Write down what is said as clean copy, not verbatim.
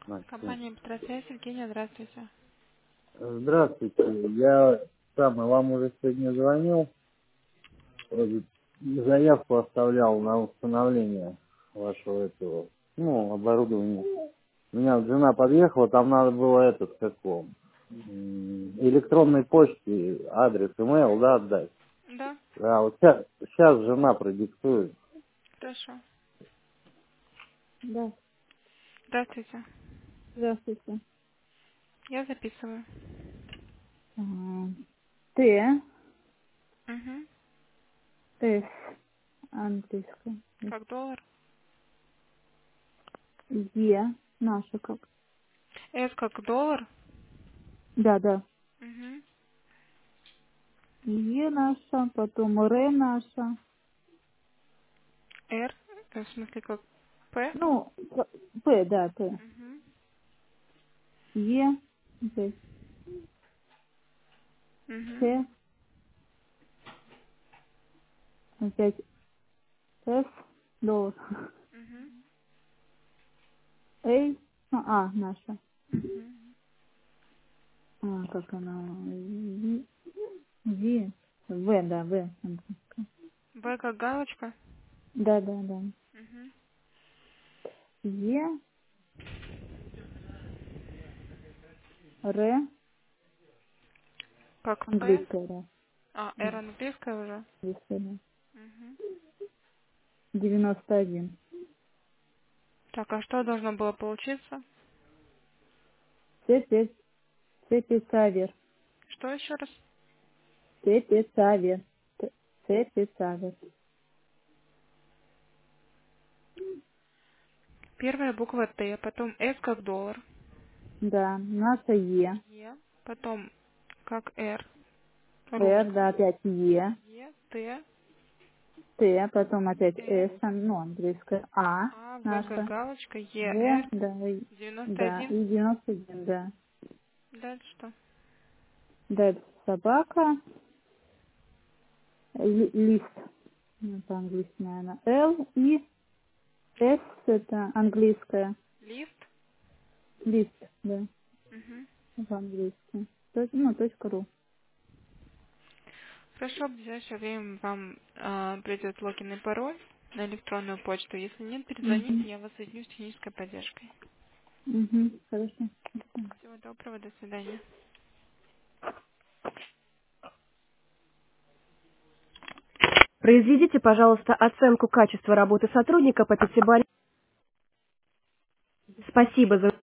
Настя. Компания «Петросвязь», Евгения, здравствуйте. Здравствуйте. Я вам уже сегодня звонил. э, Заявку оставлял на установление вашего этого, оборудования. У меня вот жена подъехала, там надо было электронной почте, адрес, имейл, да, отдать. Да, Да, вот сейчас жена продиктует. хорошо. Да, Здравствуйте. здравствуйте. Я записываю. А, Т, Угу. С, английское. Как доллар. Е, наша как. С как доллар. Да, да. Угу. Е наша, потом Р наша. Р, в смысле как П. Ну, П, да, П. Угу. Е, Д, Угу. С, опять С, доллар. Угу. Эй, наша. Угу. Как она? В, В, да, В. Английское. Б как галочка. Да, да, да. Угу. Е, Р, Как П. английское, да. А, Да, Р английская уже. английское, да. Угу. 91. Так, а что должно было получиться? Ц, Цепицавер. Что еще раз? Цепицавер. Цепицавер. Первая буква Т, потом С как доллар. Да, наша Е. Е. Потом как Р. Р, Русская. да, опять Е. Е, Т, Т, потом опять С, С, английское. А, А, В как наша. галочка, Е, В, Р, да, да, 91. и 91, да. Дальше что? Дальше собака. Лист. Ну, по-английски, наверное. Л, и С, это английское. Лист. Лист, да, Угу. по-английски. Точка ру. Хорошо, в ближайшее время вам придет логин и пароль на электронную почту. Если нет, Угу. перезвоните, я вас соединю с технической поддержкой. Угу. Хорошо. Всего доброго, до свидания. Произведите, пожалуйста, оценку качества работы сотрудника по пятибалльной. Спасибо за